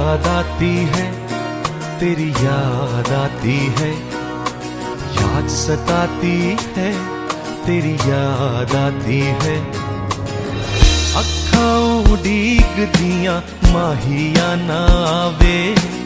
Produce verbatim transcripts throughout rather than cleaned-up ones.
याद आती है, तेरी याद आती है, याद सताती है, तेरी याद आती है। अखां उडीक दियां माहिया ना आवे,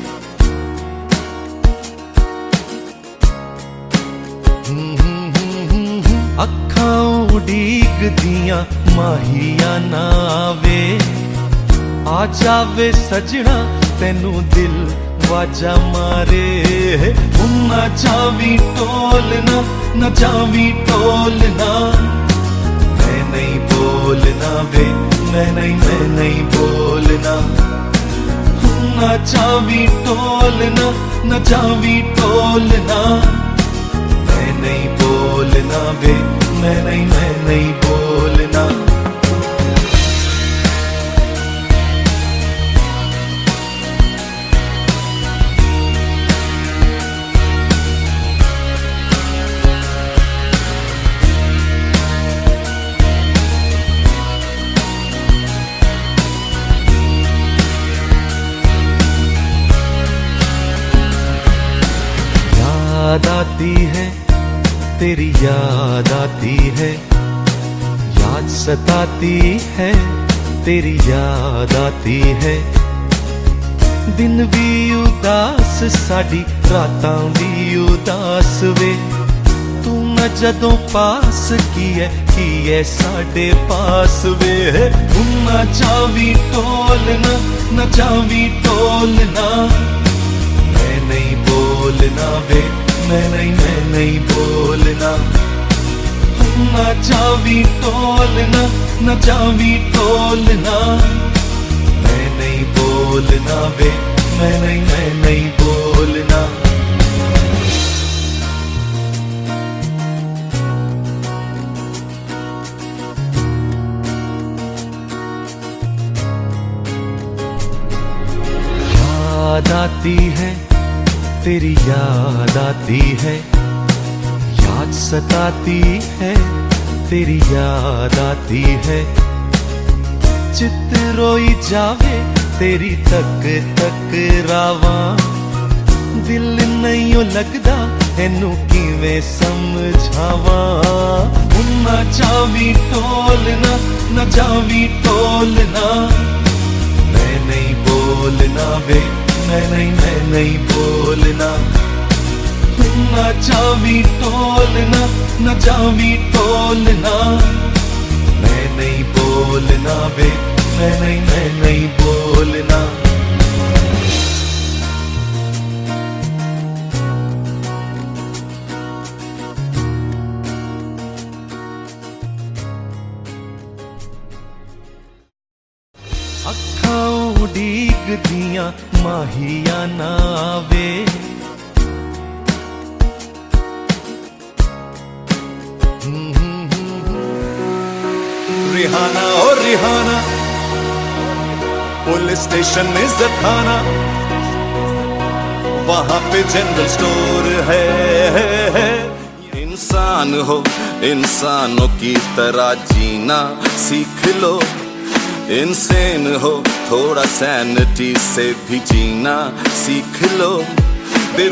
अखां उडीक दियां माहिया ना आवे। आ जावे सजना तेनू दिल वाजा मारे, ना चावी टोलना, ना चावी टोलना, मैं नहीं बोलना वे, मैं नहीं मैं नहीं बोलना। ना चावी टोलना, ना चावी टोलना, मैं नहीं बोलना वे, मैं नहीं मैं नहीं बोलना। याद आती है, तेरी याद आती है, याद सताती है, तेरी याद आती है। दिन भी उदास साडी, रातां भी उदास वे, तू न जदों पास की है, की है साडे पास वे। ना चावी टोलना, न चावी टोलना, मैं नहीं बोलना वे, मैं नहीं मैं नहीं बोलना। ना चावी टोलना, ना चावी टोलना, मैं नहीं बोलना वे, मैं नहीं मैं नहीं बोलना। याद आती है, तेरी याद आती है, याद सताती है, तेरी याद आती है। चित रोई जावे तेरी तक तक रावा, दिल नहीं ओ लगदा एनू किवें समझावा। ना चावी टोलना, ना चावी टोलना, मैं नहीं बोलना वे, मैं नहीं मैं नहीं बोलना। ना चावी टोलना, ना चावी टोलना, मैं नहीं बोलना वे, मैं नहीं मैं नहीं बोलना। अखां उडीक दियां माहिया ना आवे, रिहाना और रिहाना, पुलिस स्टेशन में जखाना, वहां पे जनरल स्टोर है, है, है। इंसान हो इंसानों की तरह जीना सीख लो, इंसान हो थोड़ा सैनिटी से भी जीना सीख लो।